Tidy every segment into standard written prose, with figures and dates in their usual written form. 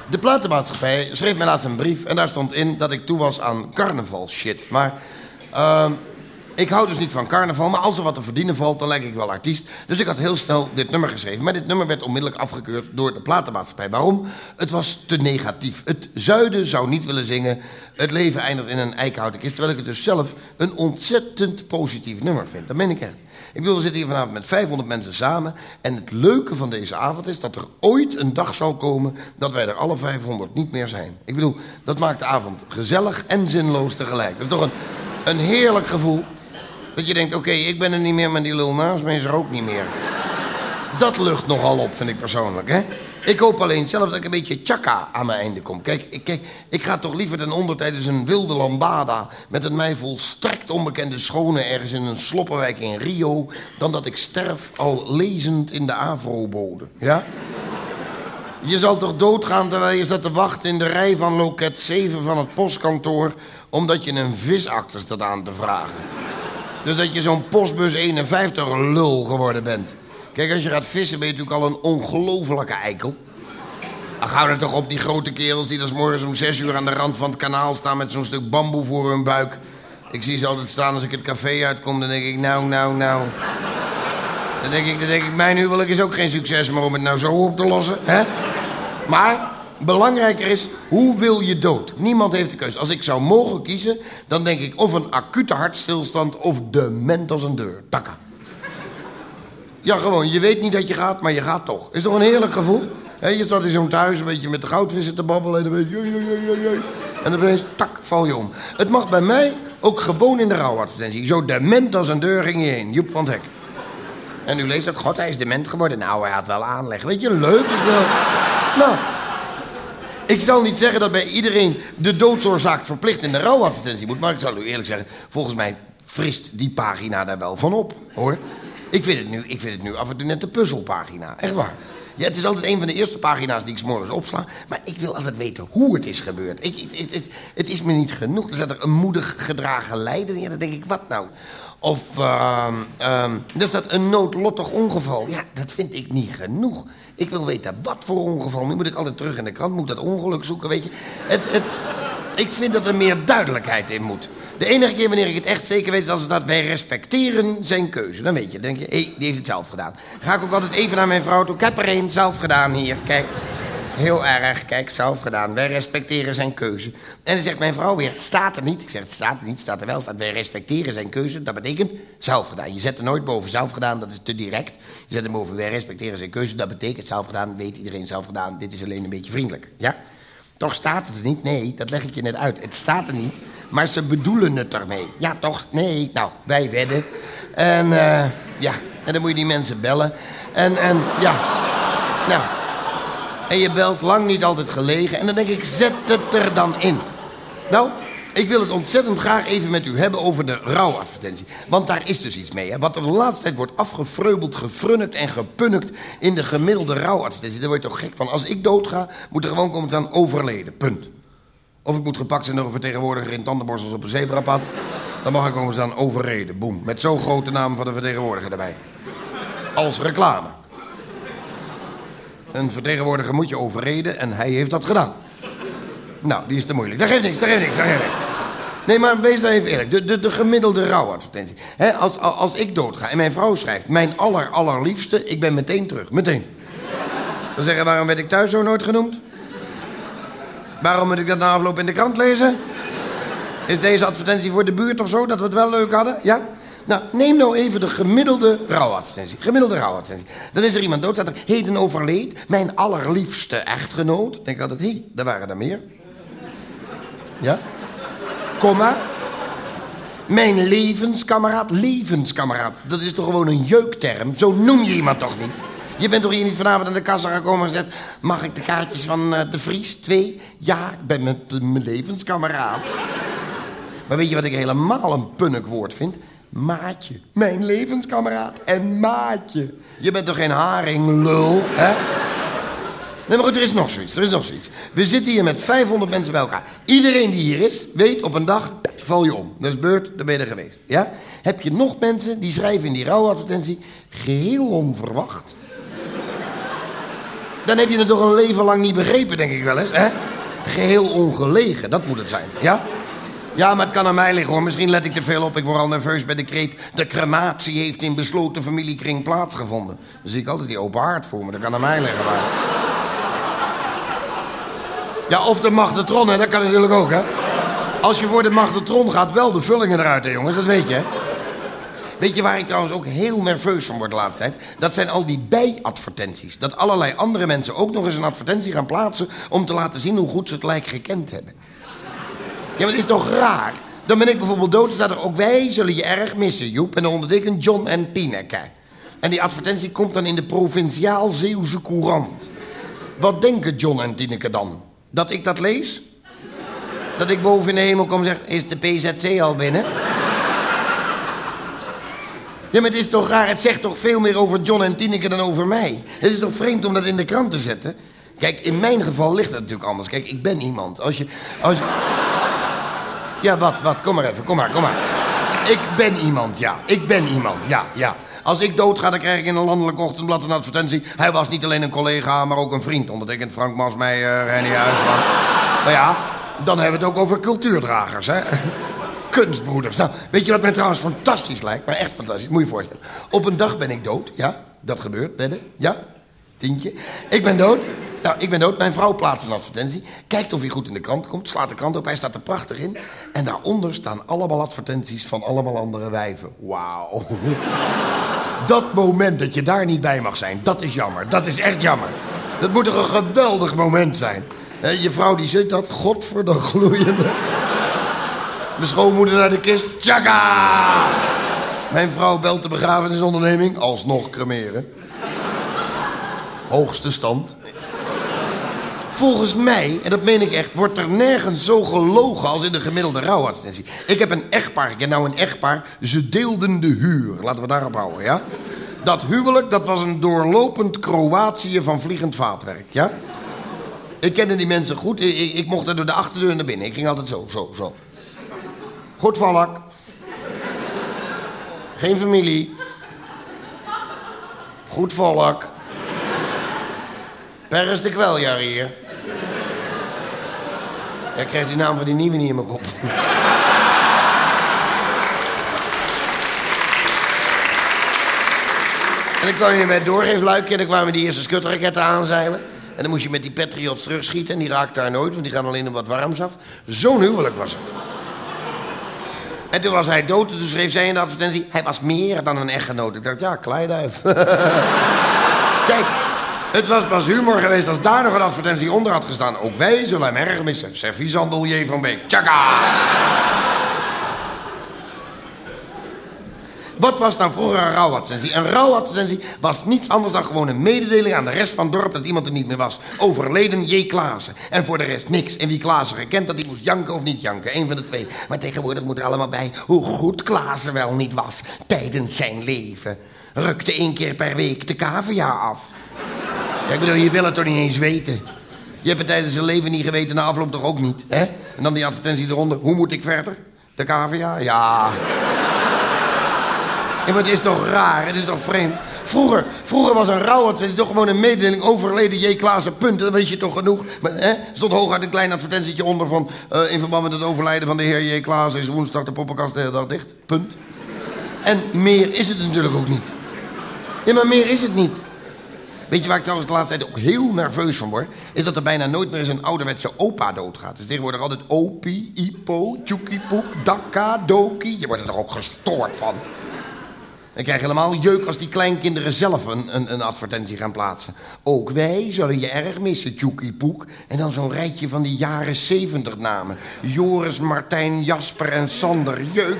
De platenmaatschappij schreef mij laatst een brief en daar stond in dat ik toe was aan carnaval shit. Maar ik hou dus niet van carnaval, maar als er wat te verdienen valt, dan lijk ik wel artiest. Dus ik had heel snel dit nummer geschreven. Maar dit nummer werd onmiddellijk afgekeurd door de platenmaatschappij. Waarom? Het was te negatief. Het zuiden zou niet willen zingen. Het leven eindigt in een eikenhouten kist. Terwijl ik het dus zelf een ontzettend positief nummer vind. Dat meen ik echt. Ik bedoel, we zitten hier vanavond met 500 mensen samen. En het leuke van deze avond is dat er ooit een dag zal komen dat wij er alle 500 niet meer zijn. Ik bedoel, dat maakt de avond gezellig en zinloos tegelijk. Dat is toch een heerlijk gevoel. Dat je denkt, oké, ik ben er niet meer, maar die lul naast me is er ook niet meer. Dat lucht nogal op, vind ik persoonlijk, hè. Ik hoop alleen zelf dat ik een beetje tjaka aan mijn einde kom. Kijk, ik ga toch liever ten onder tijdens een wilde lambada met een mij volstrekt onbekende schone ergens in een sloppenwijk in Rio, dan dat ik sterf al lezend in de Avrobode, ja? Je zal toch doodgaan terwijl je staat te wachten in de rij van loket 7 van het postkantoor, omdat je een visakte staat aan te vragen. Dus dat je zo'n postbus 51 lul geworden bent. Kijk, als je gaat vissen ben je natuurlijk al een ongelofelijke eikel. Ach, hou er toch op, die grote kerels die dan 's morgens om 6 uur aan de rand van het kanaal staan met zo'n stuk bamboe voor hun buik. Ik zie ze altijd staan als ik het café uitkom, dan denk ik, nou. Dan denk ik, mijn huwelijk is ook geen succes, maar om het nou zo op te lossen, hè? Maar belangrijker is, hoe wil je dood? Niemand heeft de keuze. Als ik zou mogen kiezen, dan denk ik of een acute hartstilstand of dement als een deur. Takka. Ja, gewoon, je weet niet dat je gaat, maar je gaat toch. Is toch een heerlijk gevoel? He, je staat in zo'n thuis een beetje met de goudvissen te babbelen en dan ben je... En dan opeens, tak, val je om. Het mag bij mij ook gewoon in de rouwadvertentie. Zo dement als een deur ging je heen. Joep van het Hek. En u leest dat, god, hij is dement geworden. Nou, hij had wel aanleg. Weet je, leuk. Nou, ik zal niet zeggen dat bij iedereen de doodsoorzaak verplicht in de rouwadvertentie moet. Maar ik zal u eerlijk zeggen, volgens mij frist die pagina daar wel van op, hoor. Ik vind het nu af en toe net de puzzelpagina. Echt waar. Ja, het is altijd een van de eerste pagina's die ik 's morgens opsla. Maar ik wil altijd weten hoe het is gebeurd. Het is me niet genoeg. Er staat er een moedig gedragen lijden. Ja, dan denk ik, wat nou? Of er staat een noodlottig ongeval. Ja, dat vind ik niet genoeg. Ik wil weten wat voor ongeval. Nu moet ik altijd terug in de krant, moet dat ongeluk zoeken, weet je. Ik vind dat er meer duidelijkheid in moet. De enige keer wanneer ik het echt zeker weet is als het staat, wij respecteren zijn keuze. Dan weet je, dan denk je, hé, die heeft het zelf gedaan. Ga ik ook altijd even naar mijn vrouw toe. Ik heb er één zelf gedaan hier, kijk. Heel erg, kijk, zelf gedaan. Wij respecteren zijn keuze. En dan zegt mijn vrouw weer, het staat er niet. Ik zeg, het staat er niet, het staat er wel. Het staat, wij respecteren zijn keuze. Dat betekent zelf gedaan. Je zet er nooit boven zelf gedaan, dat is te direct. Je zet er boven, wij respecteren zijn keuze. Dat betekent zelf gedaan, weet iedereen zelf gedaan. Dit is alleen een beetje vriendelijk, ja? Toch staat het er niet? Nee, dat leg ik je net uit. Het staat er niet, maar ze bedoelen het ermee. Ja, toch? Nee. Nou, wij wedden. En ja, en dan moet je die mensen bellen. En ja, nou. En je belt lang niet altijd gelegen. En dan denk ik, zet het er dan in. Nou, ik wil het ontzettend graag even met u hebben over de rouwadvertentie. Want daar is dus iets mee, hè. Wat er de laatste tijd wordt afgevreubeld, gefrunnikt en gepunnikt in de gemiddelde rouwadvertentie. Daar word je toch gek van. Als ik doodga, moet er gewoon komen staan overleden. Punt. Of ik moet gepakt zijn door een vertegenwoordiger in tandenborstels op een zebrapad. Dan mag ik komen staan overreden. Boem. Met zo'n grote naam van de vertegenwoordiger erbij. Als reclame. Een vertegenwoordiger moet je overreden en hij heeft dat gedaan. Nou, die is te moeilijk. Dat geeft niks. Nee, maar wees nou even eerlijk. De gemiddelde rouwadvertentie. Als ik doodga en mijn vrouw schrijft, mijn allerliefste, ik ben meteen terug. Meteen. Zou zeggen, waarom werd ik thuis zo nooit genoemd? Waarom moet ik dat na afloop in de krant lezen? Is deze advertentie voor de buurt of zo, dat we het wel leuk hadden? Ja? Nou, neem nou even de gemiddelde rouwadvertentie. Dan is er iemand dood, staat er heden overleed, mijn allerliefste echtgenoot. Dan denk ik altijd, hé, daar waren er meer. Ja? Komma. Mijn levenskameraad. Dat is toch gewoon een jeukterm? Zo noem je iemand toch niet? Je bent toch hier niet vanavond aan de kassa gekomen en gezegd, mag ik de kaartjes van de Vries? 2? Ja, ik ben met mijn levenskameraad. Maar weet je wat ik helemaal een punnik woord vind? Maatje. Mijn levenskameraad en maatje. Je bent toch geen haringlul, hè? Nee, maar goed, er is nog zoiets. We zitten hier met 500 mensen bij elkaar. Iedereen die hier is, weet op een dag, val je om. Dat is beurt, dan ben je er geweest, ja? Heb je nog mensen die schrijven in die rouwadvertentie, geheel onverwacht. Dan heb je het toch een leven lang niet begrepen, denk ik wel eens, hè? Geheel ongelegen, dat moet het zijn, ja? Ja, maar het kan aan mij liggen, hoor. Misschien let ik te veel op. Ik word al nerveus bij de kreet. De crematie heeft in besloten familiekring plaatsgevonden. Dan zie ik altijd die open haard voor me. Dat kan aan mij liggen, maar... Ja, of de magnetron, hè. Dat kan natuurlijk ook, hè. Als je voor de magnetron gaat, wel de vullingen eruit, hè, jongens. Dat weet je, hè. Weet je waar ik trouwens ook heel nerveus van word de laatste tijd? Dat zijn al die bijadvertenties. Dat allerlei andere mensen ook nog eens een advertentie gaan plaatsen... om te laten zien hoe goed ze het lijk gekend hebben. Ja, maar het is toch raar? Dan ben ik bijvoorbeeld dood en staat er... ook wij zullen je erg missen, Joep. En ondertekend John en Tineke. En die advertentie komt dan in de Provinciaal Zeeuwse Courant. Wat denken John en Tineke dan? Dat ik dat lees? Dat ik boven in de hemel kom en zeg... is de PZC al binnen? Ja, maar het is toch raar? Het zegt toch veel meer over John en Tineke dan over mij? Het is toch vreemd om dat in de krant te zetten? Kijk, in mijn geval ligt het natuurlijk anders. Kijk, ik ben iemand. Als je... Ja, wat? Kom maar even, kom maar. Ik ben iemand, ja. Ik ben iemand, ja. Als ik doodga, dan krijg ik in een landelijk ochtendblad een advertentie. Hij was niet alleen een collega, maar ook een vriend. Ondertekend Frank Masmeijer, Renny Huisman. Maar ja, dan hebben we het ook over cultuurdragers, hè. Kunstbroeders. Nou, weet je wat mij trouwens fantastisch lijkt? Maar echt fantastisch, moet je je voorstellen. Op een dag ben ik dood, ja. Dat gebeurt, wedden, ja. Tientje. Ik ben dood. Nou, ik ben dood. Mijn vrouw plaatst een advertentie. Kijkt of hij goed in de krant komt. Slaat de krant op. Hij staat er prachtig in. En daaronder staan allemaal advertenties van allemaal andere wijven. Wauw. Dat moment dat je daar niet bij mag zijn, dat is jammer. Dat is echt jammer. Dat moet toch een geweldig moment zijn. Je vrouw die zit dat, godverdomme gloeiende. Mijn schoonmoeder naar de kist. Tjaka! Mijn vrouw belt de begrafenisonderneming. Alsnog cremeren. Hoogste stand. Volgens mij, en dat meen ik echt, wordt er nergens zo gelogen als in de gemiddelde rouwadvertentie. Ik heb een echtpaar, ik ken nou een echtpaar, ze deelden de huur. Laten we daarop houden, ja? Dat huwelijk, dat was een doorlopend Kroatië van vliegend vaatwerk, ja? Ik kende die mensen goed, ik mocht er door de achterdeur naar binnen. Ik ging altijd zo. Goed valk. Geen familie. Goed volk. Per is de kweljaar hier. Ja, ik krijg die naam van die nieuwe niet in mijn kop. En dan kwam je bij het doorgeefluikje en dan kwamen die eerste skutraketten aanzeilen. En dan moest je met die Patriots terugschieten en die raakten daar nooit, want die gaan alleen op wat warms af. Zo'n huwelijk was het. En toen was hij dood, toen schreef zij in de advertentie... hij was meer dan een echtgenoot. Ik dacht, ja, kleiduif. Kijk, het was pas humor geweest als daar nog een advertentie onder had gestaan. Ook wij zullen hem erg missen. Servieshandel J. van Beek. Tjaka! Wat was nou vroeger een rouwadvertentie? Een rouwadvertentie was niets anders dan gewoon een mededeling aan de rest van het dorp dat iemand er niet meer was. Overleden J. Klaassen. En voor de rest niks. En wie Klaassen gekend had, die moest janken of niet janken. Eén van de twee. Maar tegenwoordig moet er allemaal bij hoe goed Klaassen wel niet was tijdens zijn leven. Rukte 1 keer per week de cavia af. Ja, ik bedoel, je wil het toch niet eens weten. Je hebt het tijdens zijn leven niet geweten, na afloop toch ook niet, hè? En dan die advertentie eronder. Hoe moet ik verder? De cavia? Ja. Ja, maar het is toch raar, het is toch vreemd. Vroeger was een rouwadvertentie toch gewoon een mededeling overleden J. Klaassen, punt. Dat weet je toch genoeg. Maar, hè? Er stond hooguit een klein advertentietje onder van... in verband met het overlijden van de heer J. Klaassen is woensdag de poppenkast de hele dag dicht. Punt. En meer is het natuurlijk ook niet. Ja, maar meer is het niet. Weet je waar ik trouwens de laatste tijd ook heel nerveus van word? Is dat er bijna nooit meer eens een ouderwetse opa doodgaat. Dus tegenwoordig altijd opie, ipo, tjoekiepoek, dakka, doki. Je wordt er toch ook gestoord van. Ik krijg helemaal jeuk als die kleinkinderen zelf een advertentie gaan plaatsen. Ook wij zullen je erg missen, tjoekiepoek. En dan zo'n rijtje van die jaren 70 namen. Joris, Martijn, Jasper en Sander. Jeuk.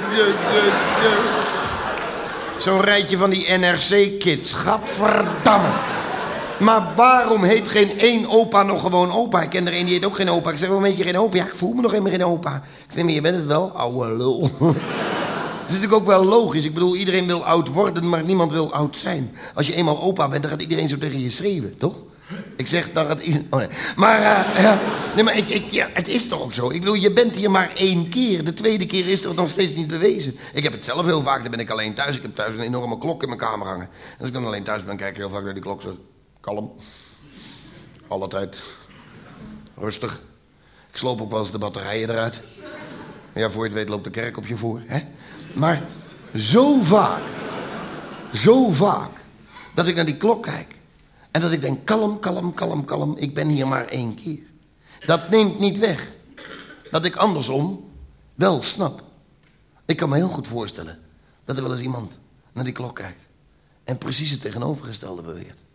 Zo'n rijtje van die NRC-kids. Gadverdamme. Maar waarom heet geen één opa nog gewoon opa? Ik ken er een die heet ook geen opa. Ik zeg, waarom heet je geen opa? Ja, ik voel me nog helemaal geen opa. Ik zeg, maar je bent het wel, ouwe lul. Het is natuurlijk ook wel logisch. Ik bedoel, iedereen wil oud worden, maar niemand wil oud zijn. Als je eenmaal opa bent, dan gaat iedereen zo tegen je schreeuwen, toch? Ik zeg, dan gaat iedereen... Oh nee. Maar, nee, maar het is toch ook zo? Ik bedoel, je bent hier maar 1 keer. De tweede keer is toch nog steeds niet bewezen. Ik heb het zelf heel vaak, dan ben ik alleen thuis. Ik heb thuis een enorme klok in mijn kamer hangen. En als ik dan alleen thuis ben, kijk ik heel vaak naar die klok zo kalm. alle tijd. Rustig. Ik sloop ook wel eens de batterijen eruit. Ja, voor je het weet loopt de kerk op je voor, hè? Maar zo vaak, dat ik naar die klok kijk. En dat ik denk, kalm, ik ben hier maar 1 keer. Dat neemt niet weg dat ik andersom wel snap. Ik kan me heel goed voorstellen dat er wel eens iemand naar die klok kijkt en precies het tegenovergestelde beweert.